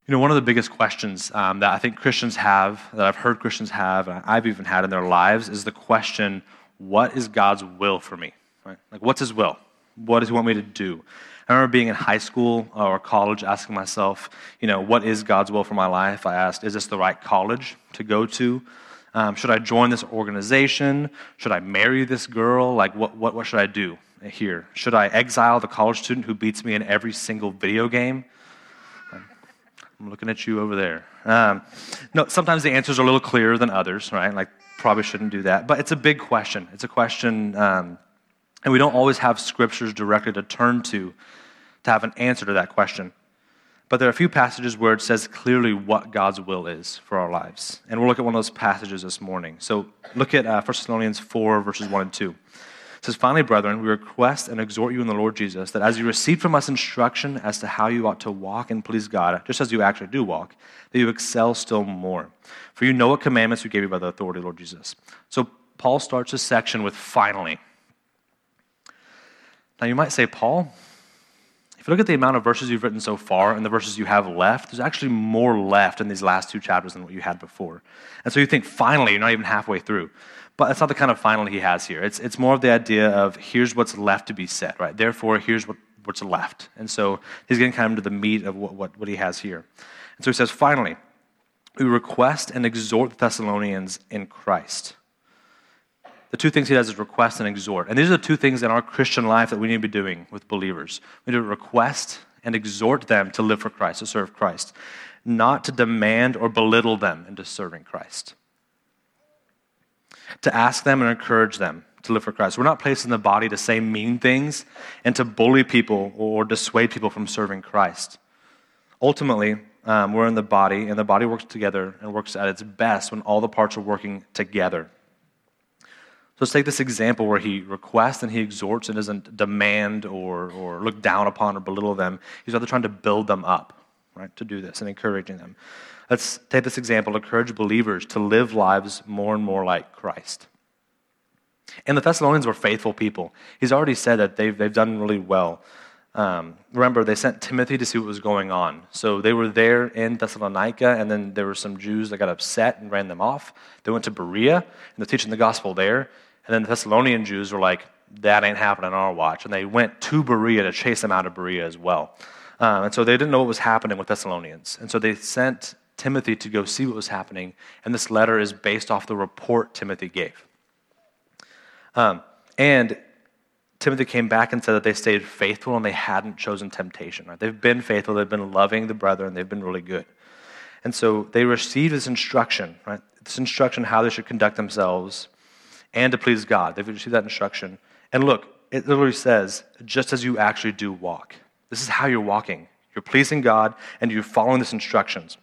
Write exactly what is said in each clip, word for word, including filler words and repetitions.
You know, one of the biggest questions um, that I think Christians have, that I've heard Christians have, and I've even had in their lives, is the question, what is God's will for me? Right? Like, what's his will? What does he want me to do? I remember being in high school or college asking myself, you know, what is God's will for my life? I asked, is this the right college to go to? Um, should I join this organization? Should I marry this girl? Like, what, what, what should I do here? Should I exile the college student who beats me in every single video game? I'm looking at you over there. Um, no, sometimes the answers are a little clearer than others, right? Like, probably shouldn't do that. But it's a big question. It's a question, um, and we don't always have scriptures directly to turn to to have an answer to that question. But there are a few passages where it says clearly what God's will is for our lives. And we'll look at one of those passages this morning. So look at uh, First Thessalonians four, verses one and two. It says, finally, brethren, we request and exhort you in the Lord Jesus that as you receive from us instruction as to how you ought to walk and please God, just as you actually do walk, that you excel still more. For you know what commandments we gave you by the authority of the Lord Jesus. So Paul starts this section with finally. Now you might say, Paul, if you look at the amount of verses you've written so far and the verses you have left, there's actually more left in these last two chapters than what you had before. And so you think, finally, you're not even halfway through. But that's not the kind of finally he has here. It's it's more of the idea of here's what's left to be said, right? Therefore, here's what, what's left. And so he's getting kind of to the meat of what, what, what he has here. And so he says, finally, we request and exhort the Thessalonians in Christ. The two things he does is request and exhort. And these are the two things in our Christian life that we need to be doing with believers. We need to request and exhort them to live for Christ, to serve Christ, not to demand or belittle them into serving Christ. To ask them and encourage them to live for Christ. We're not placed in the body to say mean things and to bully people or dissuade people from serving Christ. Ultimately, um, we're in the body, and the body works together and works at its best when all the parts are working together. So let's take this example where he requests and he exhorts and doesn't demand or, or look down upon or belittle them. He's rather trying to build them up, right, to do this and encouraging them. Let's take this example, encourage believers to live lives more and more like Christ. And the Thessalonians were faithful people. He's already said that they've, they've done really well. Um, remember, they sent Timothy to see what was going on. So they were there in Thessalonica, and then there were some Jews that got upset and ran them off. They went to Berea, and they're teaching the gospel there. And then the Thessalonian Jews were like, that ain't happening on our watch. And they went to Berea to chase them out of Berea as well. Um, and so they didn't know what was happening with Thessalonians. And so they sent Timothy to go see what was happening, and this letter is based off the report Timothy gave. Um, and Timothy came back and said that they stayed faithful and they hadn't chosen temptation. Right? They've been faithful, they've been loving the brethren, they've been really good. And so they received this instruction, right? This instruction how they should conduct themselves and to please God. They've received that instruction. And look, it literally says, just as you actually do walk. This is how you're walking. You're pleasing God and you're following these instructions.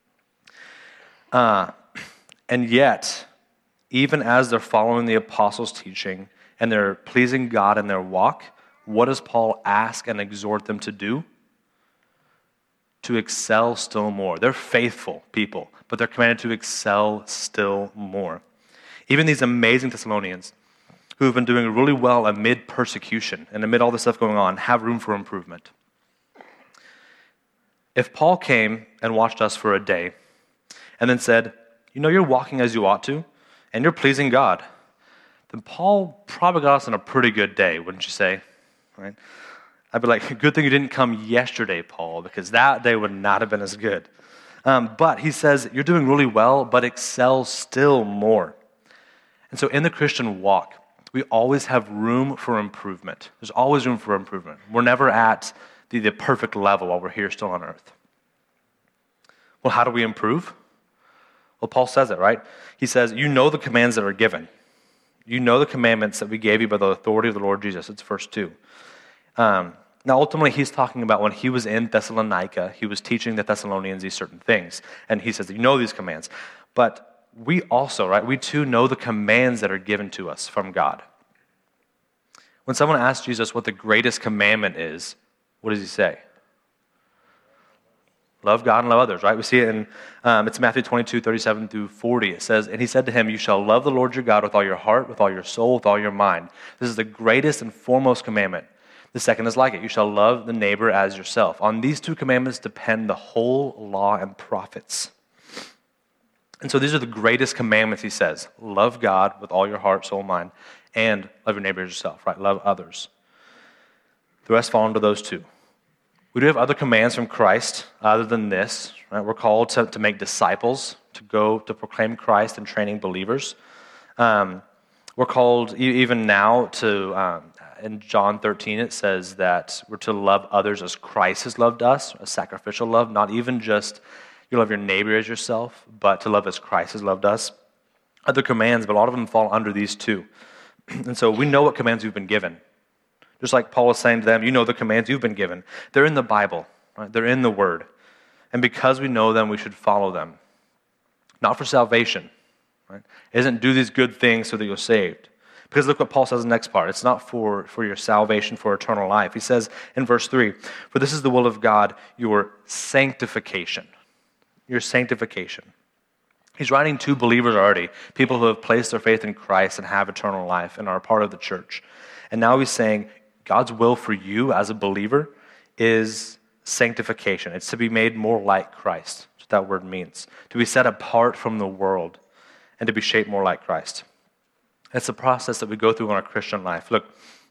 Uh, and yet, even as they're following the apostles' teaching and they're pleasing God in their walk, what does Paul ask and exhort them to do? To excel still more. They're faithful people, but they're commanded to excel still more. Even these amazing Thessalonians, who have been doing really well amid persecution and amid all this stuff going on, have room for improvement. If Paul came and watched us for a day, and then said, you know, you're walking as you ought to, and you're pleasing God, then Paul probably got us on a pretty good day, wouldn't you say? Right? I'd be like, good thing you didn't come yesterday, Paul, because that day would not have been as good. Um, but he says, you're doing really well, but excel still more. And so in the Christian walk, we always have room for improvement. There's always room for improvement. We're never at the, the perfect level while we're here still on earth. Well, how do we improve? Well, Paul says it, right? He says, you know the commands that are given. You know the commandments that we gave you by the authority of the Lord Jesus. It's verse two. Um, now, ultimately, he's talking about when he was in Thessalonica, he was teaching the Thessalonians these certain things. And he says, you know these commands. But we also, right, we too know the commands that are given to us from God. When someone asks Jesus what the greatest commandment is, what does he say? Love God and love others, right? We see it in, um, it's Matthew twenty-two, thirty-seven through forty. It says, and he said to him, you shall love the Lord your God with all your heart, with all your soul, with all your mind. This is the greatest and foremost commandment. The second is like it. You shall love the neighbor as yourself. On these two commandments depend the whole law and prophets. And so these are the greatest commandments, he says. Love God with all your heart, soul, mind, and love your neighbor as yourself, right? Love others. The rest fall into those two. We do have other commands from Christ other than this, right? We're called to, to make disciples, to go to proclaim Christ and training believers. Um, we're called e- even now to, um, in John thirteen, it says that we're to love others as Christ has loved us, a sacrificial love, not even just you love your neighbor as yourself, but to love as Christ has loved us. Other commands, but a lot of them fall under these two. And so we know what commands we've been given. Just like Paul is saying to them, you know the commands you've been given. They're in the Bible, right? They're in the Word. And because we know them, we should follow them. Not for salvation, right? It isn't do these good things so that you're saved. Because look what Paul says in the next part. It's not for, for your salvation, for eternal life. He says in verse three, for this is the will of God, your sanctification. Your sanctification. He's writing to believers already, people who have placed their faith in Christ and have eternal life and are a part of the church. And now he's saying God's will for you as a believer is sanctification. It's to be made more like Christ. That's what that word means. To be set apart from the world and to be shaped more like Christ. It's a process that we go through in our Christian life. Look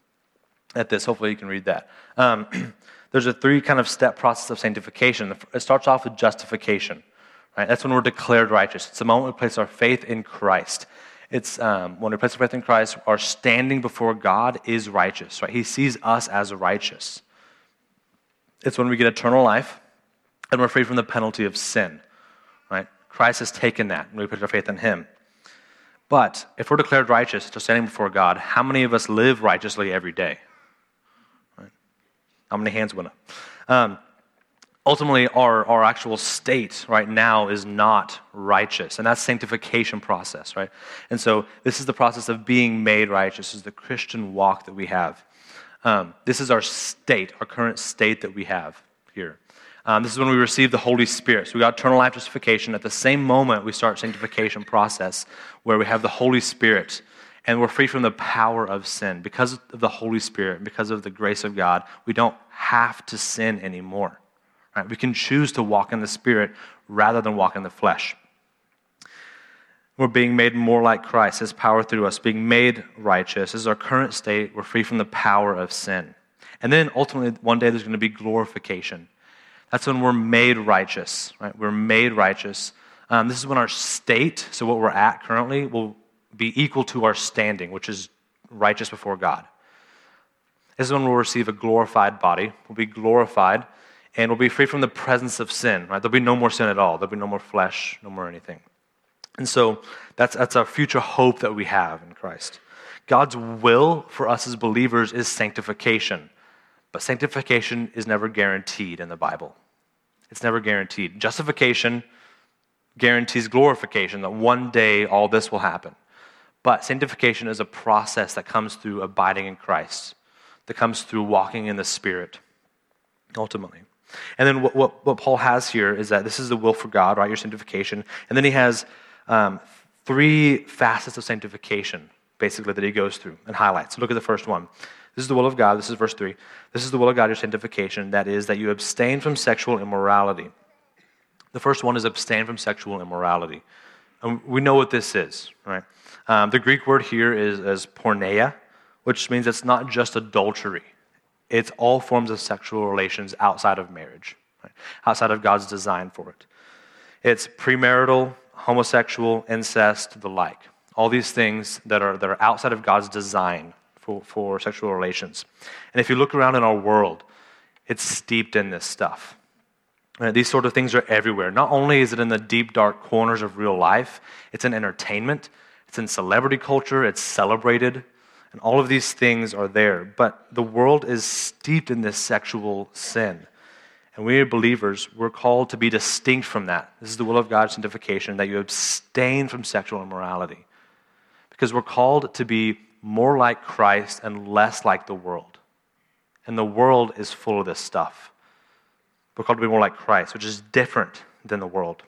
at this. Hopefully you can read that. Um, there's a three kind of step process of sanctification. It starts off with justification. Right? That's when we're declared righteous. It's the moment we place our faith in Christ. It's um, when we place our faith in Christ, our standing before God is righteous. Right? He sees us as righteous. It's when we get eternal life and we're free from the penalty of sin. Right? Christ has taken that and we put our faith in Him. But if we're declared righteous, just standing before God, how many of us live righteously every day? Right? How many hands went up? Um, Ultimately, our, our actual state right now is not righteous, and that's sanctification process, right? And so this is the process of being made righteous. This is the Christian walk that we have. Um, this is our state, our current state that we have here. Um, this is when we receive the Holy Spirit. So we got eternal life justification. At the same moment, we start sanctification process where we have the Holy Spirit, and we're free from the power of sin. Because of the Holy Spirit, because of the grace of God, we don't have to sin anymore. Right? We can choose to walk in the Spirit rather than walk in the flesh. We're being made more like Christ, His power through us, being made righteous. This is our current state. We're free from the power of sin. And then ultimately, one day there's going to be glorification. That's when we're made righteous. Right? We're made righteous. Um, this is when our state, so what we're at currently, will be equal to our standing, which is righteous before God. This is when we'll receive a glorified body. We'll be glorified. And we'll be free from the presence of sin, right? There'll be no more sin at all. There'll be no more flesh, no more anything. And so that's, that's our future hope that we have in Christ. God's will for us as believers is sanctification. But sanctification is never guaranteed in the Bible. It's never guaranteed. Justification guarantees glorification, that one day all this will happen. But sanctification is a process that comes through abiding in Christ, that comes through walking in the Spirit, ultimately. And then what, what, what Paul has here is that this is the will for God, right, your sanctification. And then he has um, three facets of sanctification, basically, that he goes through and highlights. So look at the first one. This is the will of God. This is verse three. This is the will of God, your sanctification. That is that you abstain from sexual immorality. The first one is abstain from sexual immorality. And we know what this is, right? Um, the Greek word here is, is porneia, which means it's not just adultery. It's all forms of sexual relations outside of marriage, right? Outside of God's design for it. It's premarital, homosexual, incest, the like. All these things that are that are outside of God's design for, for sexual relations. And if you look around in our world, it's steeped in this stuff. Right? These sort of things are everywhere. Not only is it in the deep, dark corners of real life, it's in entertainment, it's in celebrity culture, it's celebrated. And all of these things are there. But the world is steeped in this sexual sin. And we are believers, we're called to be distinct from that. This is the will of God's sanctification, that you abstain from sexual immorality. Because we're called to be more like Christ and less like the world. And the world is full of this stuff. We're called to be more like Christ, which is different than the world.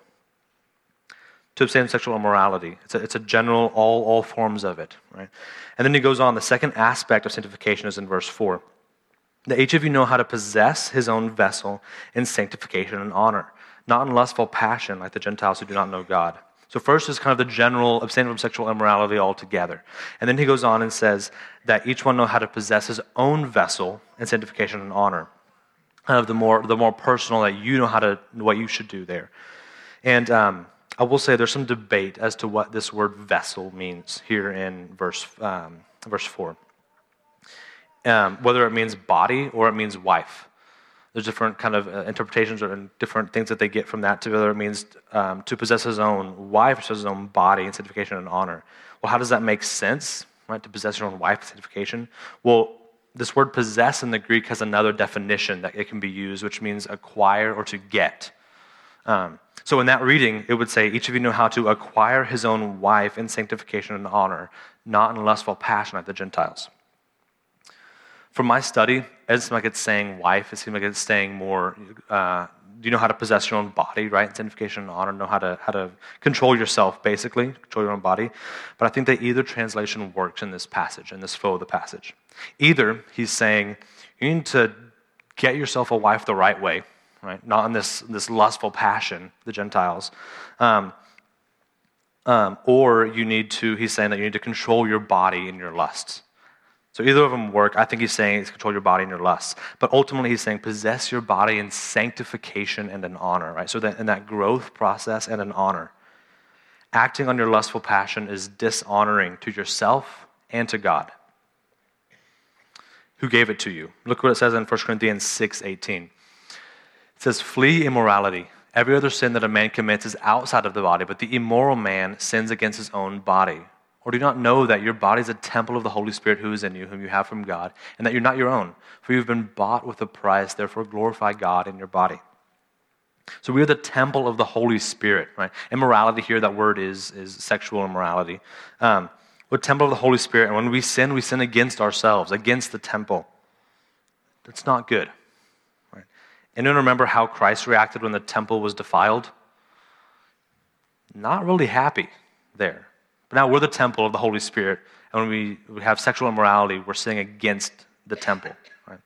To abstain from sexual immorality. It's a, it's a general, all, all forms of it, right? And then he goes on, the second aspect of sanctification is in verse four. that each of you know how to possess his own vessel in sanctification and honor, not in lustful passion like the Gentiles who do not know God. So first is kind of the general abstain from sexual immorality altogether. And then he goes on and says that each one know how to possess his own vessel in sanctification and honor. Kind of the more the more personal, that you know how to what you should do there. And um, I will say there's some debate as to what this word vessel means here in verse um, verse four. Um, whether it means body or it means wife. There's different kind of uh, interpretations or different things that they get from that to whether it means um, to possess his own wife or his own body in sanctification and honor. Well, how does that make sense, right, to possess your own wife in sanctification? Well, this word possess in the Greek has another definition that it can be used, which means acquire or to get. Um, so in that reading, it would say, each of you know how to acquire his own wife in sanctification and honor, not in lustful passion like the Gentiles. From my study, it doesn't seem like it's saying wife. It seems like it's saying more, uh, you know how to possess your own body, right? Sanctification and honor, know how to how to control yourself, basically, control your own body. But I think that either translation works in this passage, in this flow of the passage. Either he's saying, you need to get yourself a wife the right way, right? Not in this, this lustful passion, the Gentiles. Um, um, or you need to, he's saying that you need to control your body in your lusts. So either of them work. I think he's saying it's control your body and your lusts. But ultimately he's saying possess your body in sanctification and in honor, right? So that in that growth process and in honor. Acting on your lustful passion is dishonoring to yourself and to God, who gave it to you. Look what it says in First Corinthians six eighteen. It says, flee immorality. Every other sin that a man commits is outside of the body, but the immoral man sins against his own body. Or do you not know that your body is a temple of the Holy Spirit who is in you, whom you have from God, and that you're not your own? For you've been bought with a price, therefore glorify God in your body. So we are the temple of the Holy Spirit, right? Immorality here, that word is, is sexual immorality. Um, we're the temple of the Holy Spirit, and when we sin, we sin against ourselves, against the temple. That's not good. Right? Anyone remember how Christ reacted when the temple was defiled? Not really happy there. But now we're the temple of the Holy Spirit, and when we, we have sexual immorality, we're sinning against the temple. Right?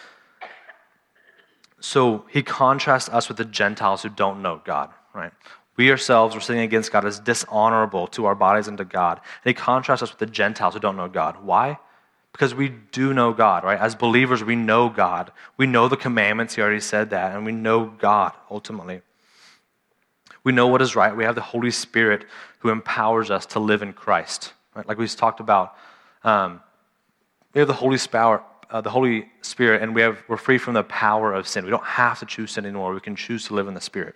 So he contrasts us with the Gentiles who don't know God. Right? We ourselves are sinning against God as dishonorable to our bodies and to God. And he contrasts us with the Gentiles who don't know God. Why? Because we do know God. Right? As believers, we know God. We know the commandments. He already said that, and we know God ultimately. We know what is right. We have the Holy Spirit who empowers us to live in Christ. Right? Like we talked about, um, we have the Holy Spirit, uh, the Holy Spirit, and we have we're free from the power of sin. We don't have to choose sin anymore. We can choose to live in the Spirit.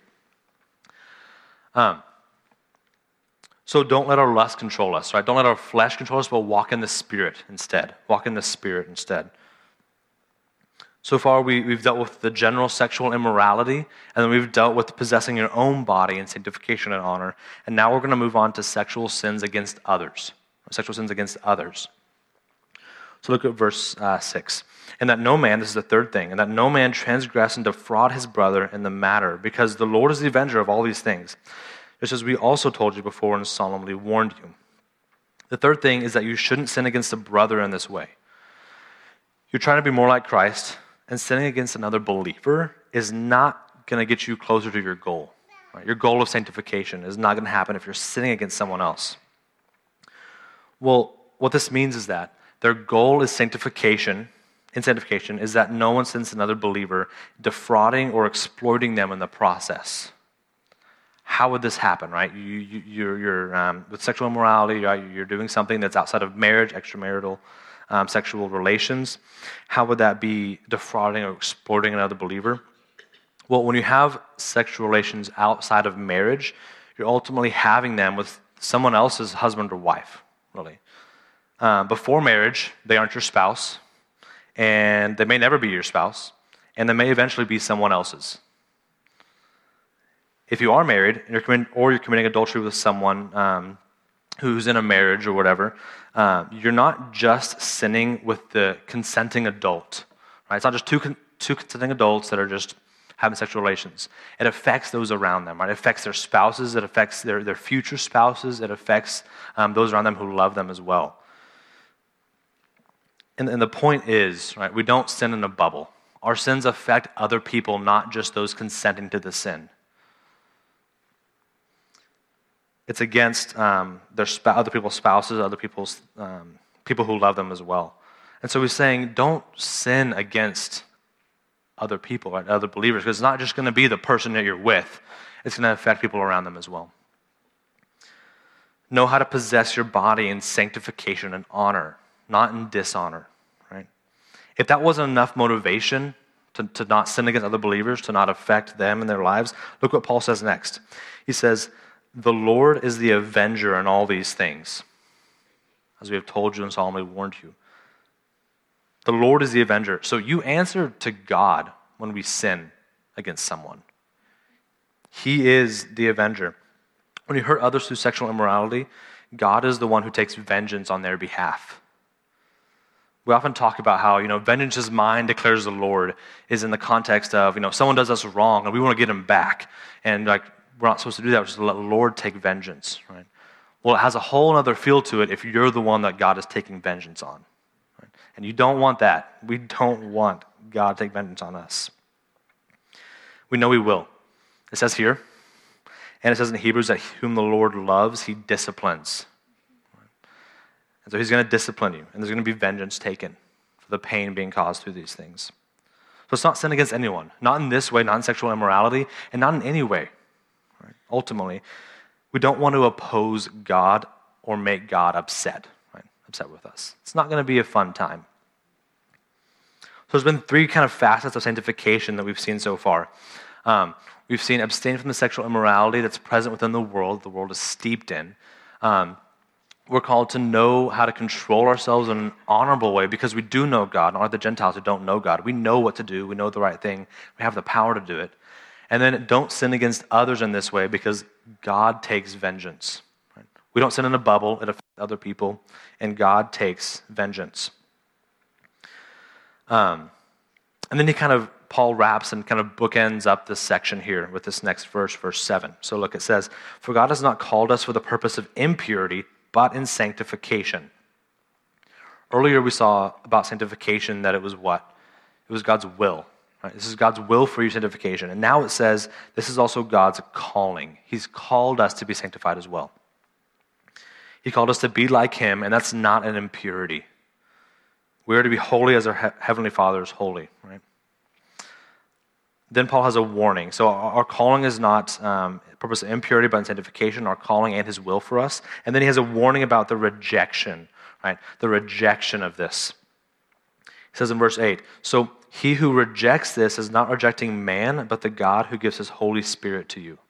Um, so don't let our lust control us. Right? Don't let our flesh control us, but walk in the Spirit instead. Walk in the Spirit instead. So far, we, we've dealt with the general sexual immorality, and then we've dealt with possessing your own body in sanctification and honor, and now we're going to move on to sexual sins against others. Sexual sins against others. So look at verse uh, six. And that no man, this is the third thing, and that no man transgress and defraud his brother in the matter, because the Lord is the avenger of all these things, just as we also told you before and solemnly warned you. The third thing is that you shouldn't sin against a brother in this way. You're trying to be more like Christ, and sinning against another believer is not going to get you closer to your goal. Right? Your goal of sanctification is not going to happen if you're sinning against someone else. Well, what this means is that their goal is sanctification. In sanctification is that no one sins another believer, defrauding or exploiting them in the process. How would this happen, right? You, you, you're, you're um, with sexual immorality, right? You're doing something that's outside of marriage, extramarital Um, sexual relations. How would that be defrauding or exploiting another believer? Well, when you have sexual relations outside of marriage, you're ultimately having them with someone else's husband or wife, really. Uh, before marriage, they aren't your spouse, and they may never be your spouse, and they may eventually be someone else's. If you are married, and you're committing, or you're committing adultery with someone um, who's in a marriage or whatever, uh, you're not just sinning with the consenting adult. Right? It's not just two con- two consenting adults that are just having sexual relations. It affects those around them. Right? It affects their spouses. It affects their, their future spouses. It affects um, those around them who love them as well. And, and the point is, right, we don't sin in a bubble. Our sins affect other people, not just those consenting to the sin. It's against um, their sp- other people's spouses, other people's um, people who love them as well. And so he's saying, don't sin against other people, right, other believers, because it's not just going to be the person that you're with. It's going to affect people around them as well. Know how to possess your body in sanctification and honor, not in dishonor, right? If that wasn't enough motivation to, to not sin against other believers, to not affect them in their lives, look what Paul says next. He says, the Lord is the avenger in all these things, as we have told you and solemnly warned you. The Lord is the avenger. So you answer to God when we sin against someone. He is the avenger. When you hurt others through sexual immorality, God is the one who takes vengeance on their behalf. We often talk about how, you know, vengeance is mine, declares the Lord, is in the context of, you know, someone does us wrong and we want to get them back. And like, we're not supposed to do that. We're supposed to let the Lord take vengeance, right? Well, it has a whole other feel to it if you're the one that God is taking vengeance on. Right? And you don't want that. We don't want God to take vengeance on us. We know he will. It says here, and it says in Hebrews that whom the Lord loves, he disciplines. And so he's going to discipline you, and there's going to be vengeance taken for the pain being caused through these things. So it's not sin against anyone, not in this way, not in sexual immorality, and not in any way. Right? Ultimately, we don't want to oppose God or make God upset, right? upset with us. It's not going to be a fun time. So there's been three kind of facets of sanctification that we've seen so far. Um, we've seen abstain from the sexual immorality that's present within the world, the world is steeped in. Um, we're called to know how to control ourselves in an honorable way because we do know God, not like the Gentiles who don't know God. We know what to do. We know the right thing. We have the power to do it. And then don't sin against others in this way because God takes vengeance. Right? We don't sin in a bubble. It affects other people, and God takes vengeance. Um, and then he kind of, Paul wraps and kind of bookends up this section here with this next verse, verse seven. So look, it says, for God has not called us for the purpose of impurity, but in sanctification. Earlier we saw about sanctification that it was what? It was God's will. Right? This is God's will for your sanctification. And now it says this is also God's calling. He's called us to be sanctified as well. He called us to be like him, and that's not an impurity. We are to be holy as our he- Heavenly Father is holy. Right? Then Paul has a warning. So our, our calling is not um, purpose of impurity, but in sanctification, our calling and his will for us. And then he has a warning about the rejection, right? The rejection of this. He says in verse eight, so he who rejects this is not rejecting man, but the God who gives his Holy Spirit to you.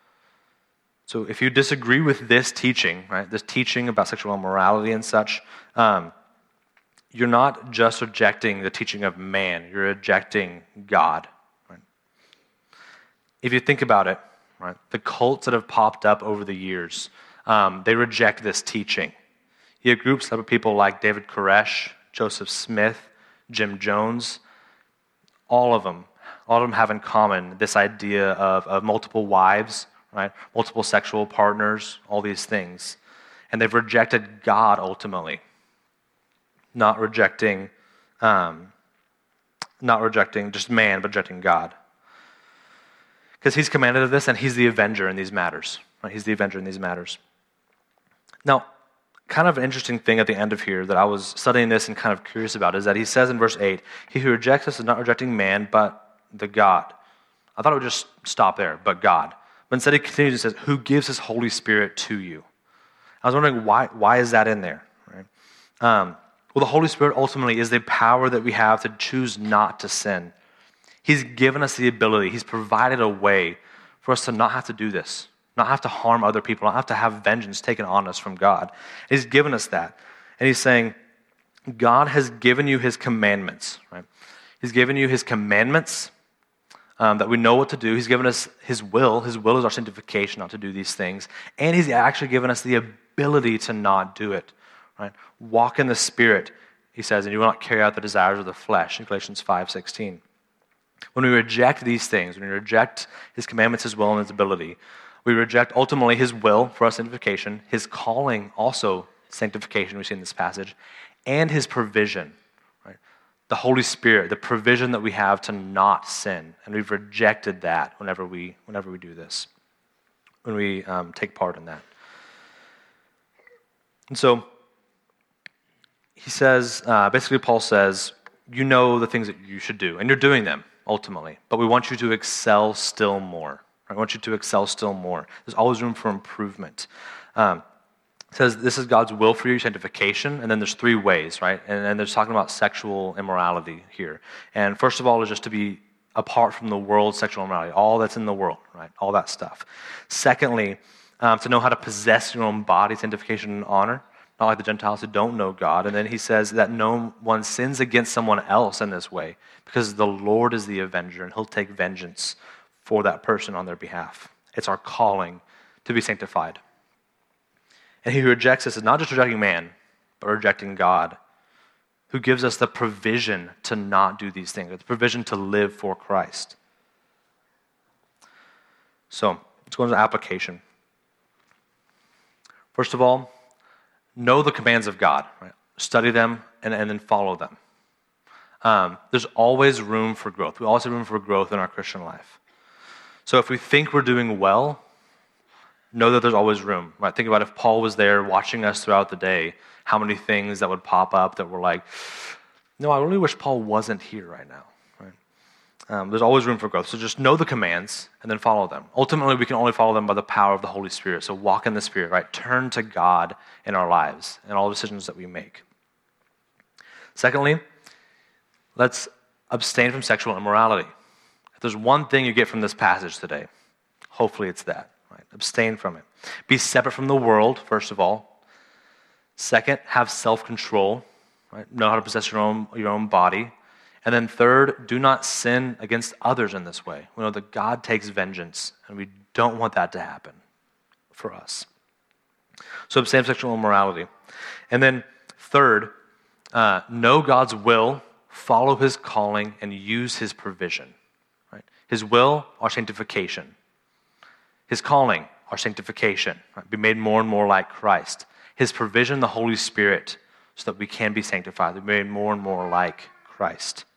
So if you disagree with this teaching, right, this teaching about sexual immorality and such, um, you're not just rejecting the teaching of man, you're rejecting God. Right? If you think about it, right, the cults that have popped up over the years, um, they reject this teaching. You have groups of people like David Koresh, Joseph Smith, Jim Jones, all of them, all of them have in common this idea of, of multiple wives, right, multiple sexual partners, all these things. And they've rejected God ultimately. Not rejecting, um, not rejecting just man, but rejecting God. Because he's commanded of this, and he's the avenger in these matters. Right? He's the avenger in these matters. Now, kind of an interesting thing at the end of here that I was studying this and kind of curious about is that he says in verse eight, he who rejects us is not rejecting man, but the God. I thought it would just stop there, but God. But instead he continues and says, who gives his Holy Spirit to you. I was wondering, why, why is that in there? Right? Um, Well, the Holy Spirit ultimately is the power that we have to choose not to sin. He's given us the ability. He's provided a way for us to not have to do this, not have to harm other people, not have to have vengeance taken on us from God. He's given us that. And he's saying, God has given you his commandments, right? He's given you his commandments um, that we know what to do. He's given us his will. His will is our sanctification, not to do these things. And he's actually given us the ability to not do it. Right? Walk in the Spirit, he says, and you will not carry out the desires of the flesh, in Galatians five sixteen. When we reject these things, when we reject his commandments, his will, and his ability, we reject ultimately his will for our sanctification, his calling also sanctification, we see in this passage, and his provision. the Holy Spirit, the provision that we have to not sin. And we've rejected that whenever we, whenever we do this, when we um, take part in that. And so he says, uh, basically Paul says, you know the things that you should do, and you're doing them ultimately, but we want you to excel still more. I want you to excel still more. There's always room for improvement. Um, it says this is God's will for your sanctification, and then there's three ways, right? And then there's talking about sexual immorality here. And first of all is just to be apart from the world's sexual immorality, all that's in the world, right? All that stuff. Secondly, um, to know how to possess your own body, sanctification and honor, not like the Gentiles who don't know God. And then he says that no one sins against someone else in this way, because the Lord is the avenger, and he'll take vengeance for that person on their behalf. It's our calling to be sanctified. And he who rejects this is not just rejecting man, but rejecting God, who gives us the provision to not do these things, the provision to live for Christ. So, let's go into application. First of all, know the commands of God. Right? Study them and, and then follow them. Um, there's always room for growth. We always have room for growth in our Christian life. So if we think we're doing well, know that there's always room. Right? Think about if Paul was there watching us throughout the day, how many things that would pop up that were like, no, I really wish Paul wasn't here right now. Right? Um, there's always room for growth. So just know the commands and then follow them. Ultimately, we can only follow them by the power of the Holy Spirit. So walk in the Spirit, right? Turn to God in our lives and all decisions that we make. Secondly, let's abstain from sexual immorality. If there's one thing you get from this passage today, hopefully it's that. Right? Abstain from it. Be separate from the world, first of all. Second, have self-control. Right? Know how to possess your own, your own body. And then third, do not sin against others in this way. We know that God takes vengeance, and we don't want that to happen for us. So abstain from sexual immorality. And then third, uh, know God's will, follow his calling, and use his provision. Right? His will, our sanctification. His calling, our sanctification. Right? Be made more and more like Christ. His provision, the Holy Spirit, so that we can be sanctified. Be made more and more like Christ.